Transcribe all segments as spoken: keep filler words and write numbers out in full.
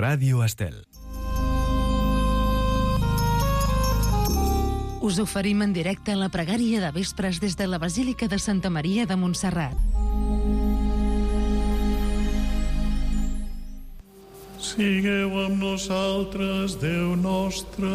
Ràdio Estel. Us oferim en directe la pregària de vespres des de la Basílica de Santa Maria de Montserrat. Sigueu amb nosaltres, Déu nostre.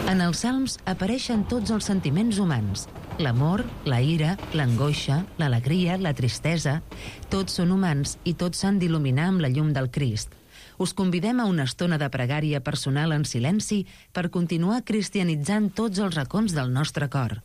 En els salms apareixen tots els sentiments humans: l'amor, la ira, l'angoixa, l'alegria, la tristesa. Tots són humans i tots s'han d'il·luminar amb la llum del Crist. Us convidem a una estona de pregària personal en silenci per continuar cristianitzant tots els racons del nostre cor.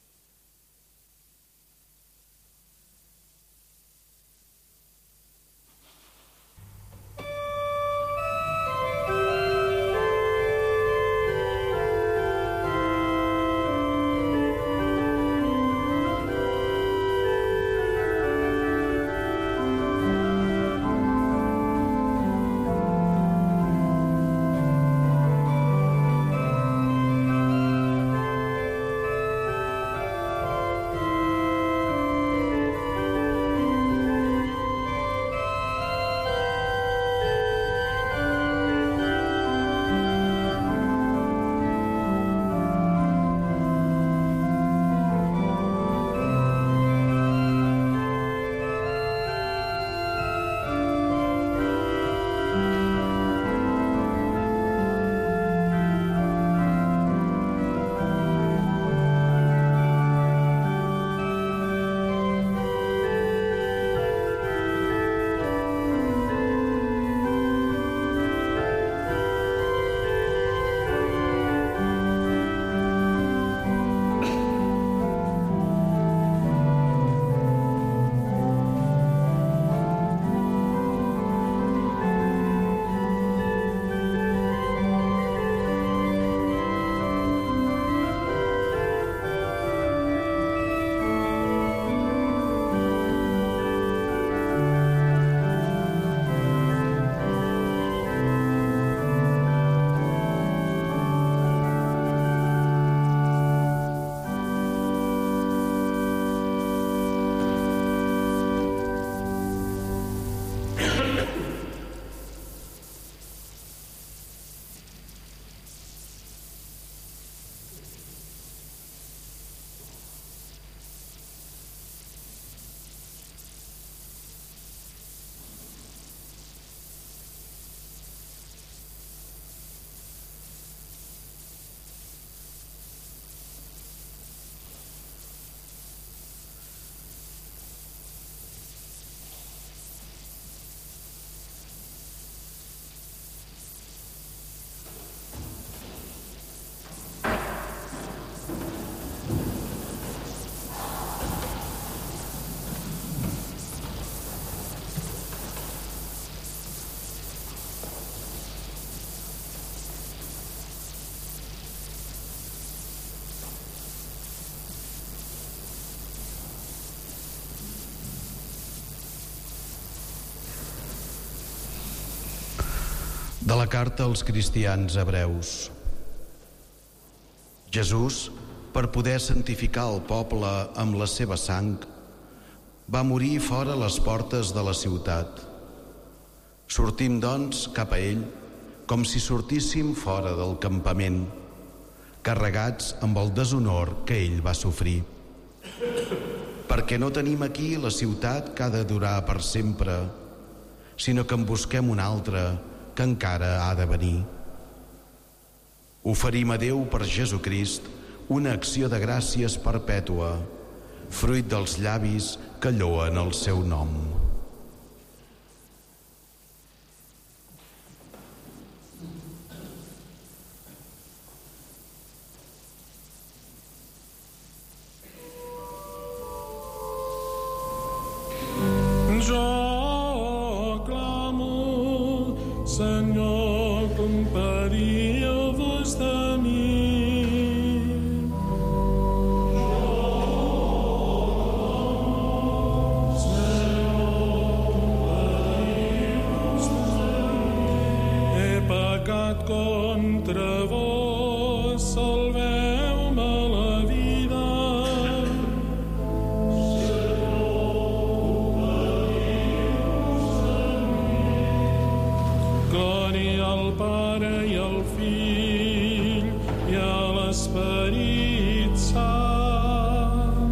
De la carta als cristians hebreus. Jesús, per poder santificar el poble amb la seva sang, va morir fora les portes de la ciutat. Sortim, doncs, cap a ell, com si sortíssim fora del campament, carregats amb el deshonor que ell va sofrir. Perquè no tenim aquí la ciutat que ha de durar per sempre, sinó que en busquem una altra que encara ha de venir. Oferim a Déu per Jesucrist una acció de gràcies perpètua, fruit dels llavis que lloen el seu nom. Jo clamo, Senyor, compariu-vos de mi. He pecat contra vos, salveu-me la vida. Glòria al Pare i al Fill i a l'Esperit Sant.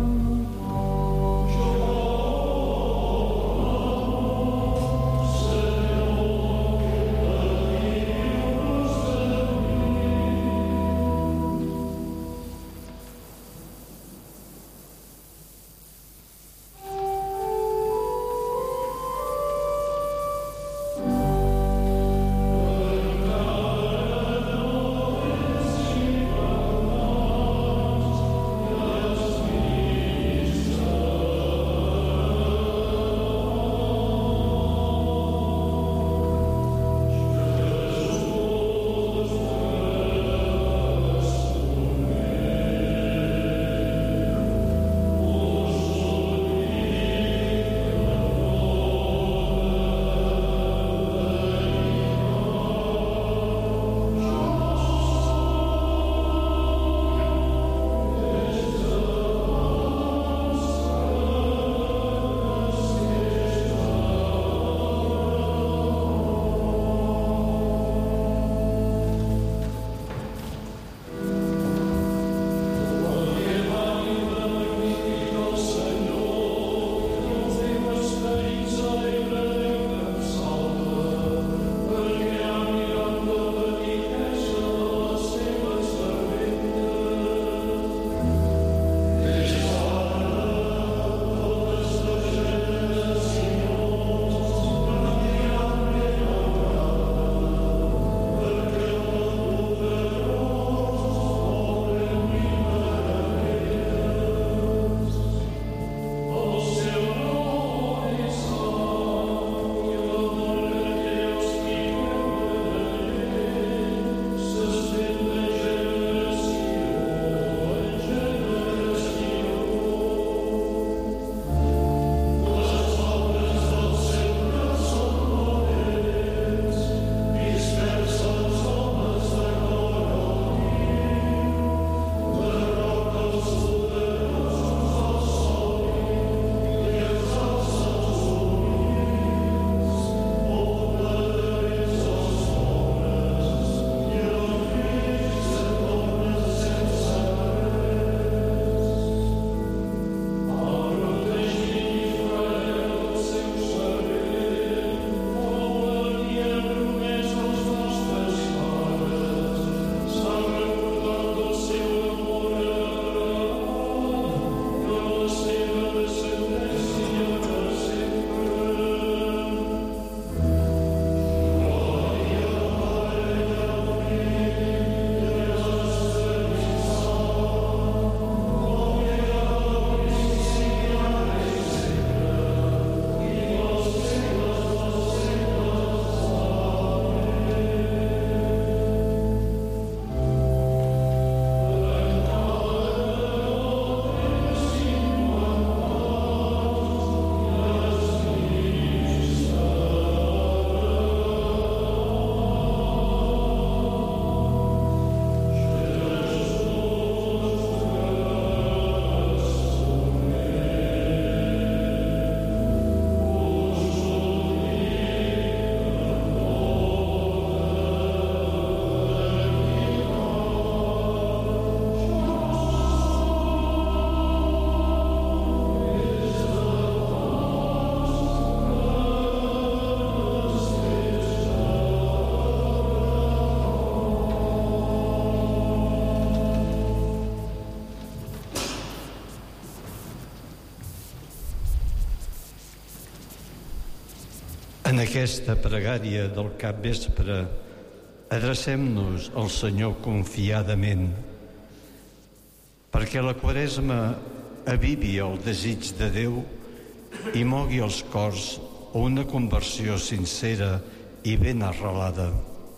En aquesta pregària del capvespre, adrecem-nos al Senyor confiadament, perquè la Quaresma avivi el desig de Déu i mogui els cors a una conversió sincera i ben arrelada.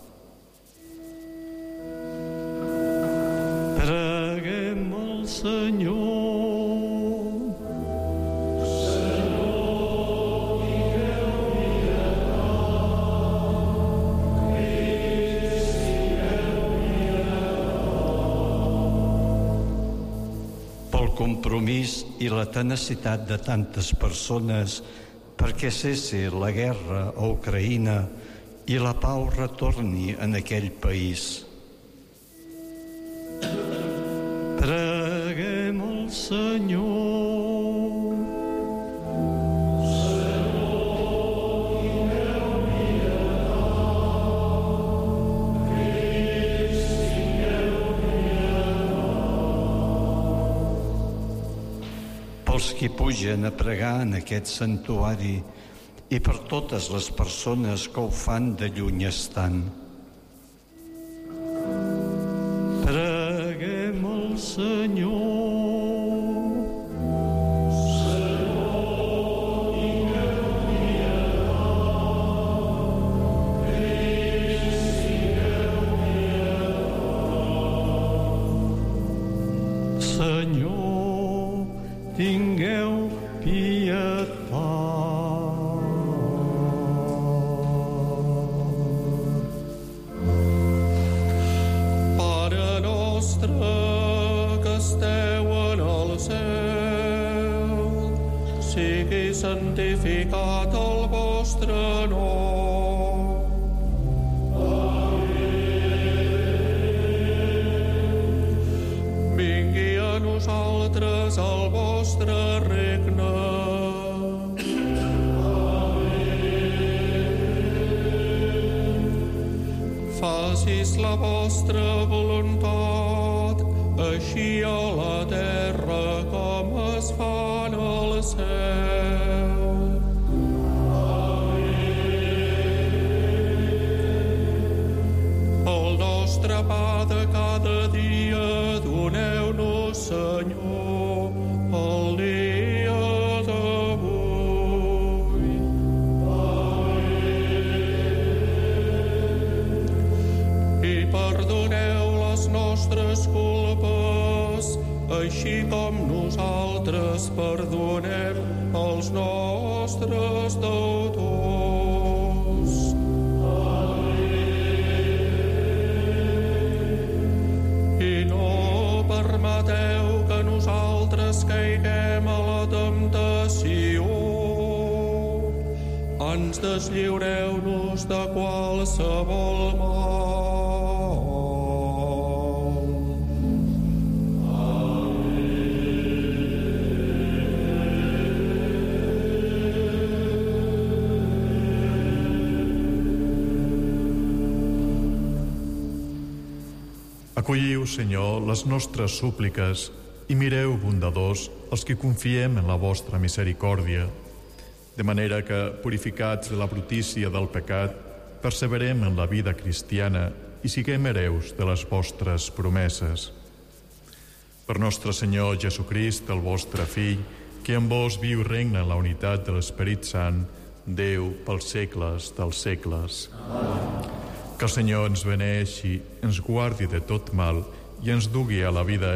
Preguem al Senyor. Compromís i la tenacitat de tantes persones perquè cessi la guerra a Ucraïna i la pau retorni en aquell país. Preguem al Senyor. Els que pugen a pregar en aquest santuari i per totes les persones que ho fan de lluny estant. Preguem al Senyor. Senyor, tingueu pietat. Pare nostre que esteu en el cel, sigui santificat el vostre nom. Vingui a nosaltres el vostre regne. Facis la vostra voluntat, així a la terra com es fa en el cel. El nostre pa de cada dia doneu-nos, Senyor, el dia d'avui. I perdoneu les nostres culpes, així com nosaltres perdonem els nostres deutors. I no permeteu que nosaltres caiguem a la temptació. Ans deslliureu-nos de qualsevol mal. Acolliu, Senyor, les nostres súpliques i mireu bondadors els que confiem en la vostra misericòrdia, de manera que, purificats de la brutícia del pecat, perseverem en la vida cristiana i siguem hereus de les vostres promeses. Per nostre Senyor Jesucrist, el vostre Fill, que amb vos viu i regna en la unitat de l'Esperit Sant, Déu pels segles dels segles. Amén. Que el Senyor ens beneixi, ens guardi de tot mal i ens dugui a la vida